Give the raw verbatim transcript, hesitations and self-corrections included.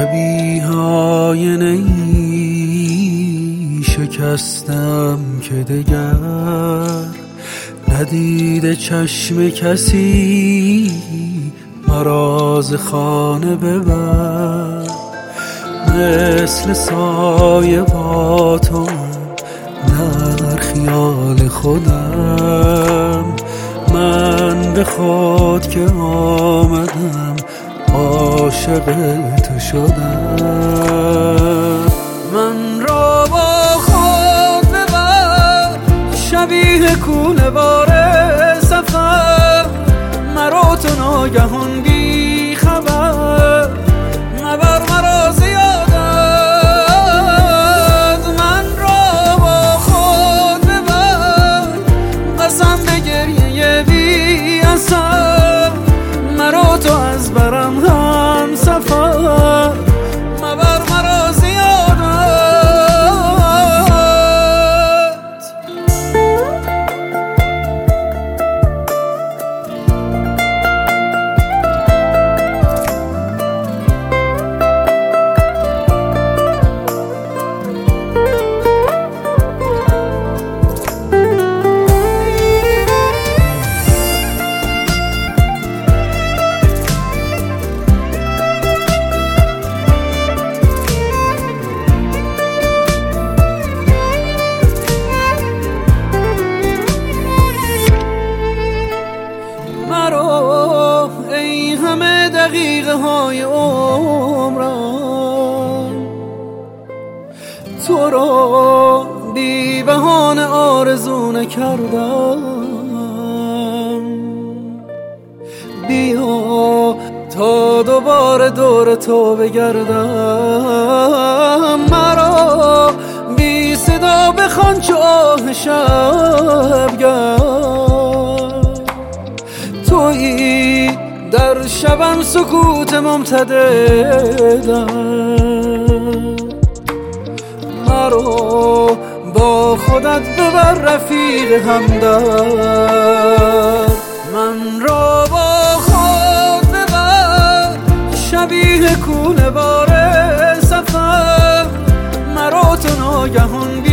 شبیه آینه ای شکستم که دگر ندیده چشم کسی مراز خانه ببر. مثل سایه با تو در خیال خودم، من به خود که آمدم عاشق تو شدم. من را با خود ببر شبیه کوله بار سفر، مرا تو ناگهان بی خبر مبر مرا زیادت. من را با خود ببر قسم به گریه بی اثر، مرا تو از برم هم سفر مبر مرا زیادت. ای همه دقیقه های عمرم تو رو بی بهانه آرزو نکردم. بیا تا دوباره دور تو بگردم، مرا بی صدا بخوان چو آه شبگرد. تویی در شبم سکوت ممتددم، مرا با خودت ببر رفیق همدرد. من را با خود ببر شبیه کوله بار سفر، مرا تو ناگهان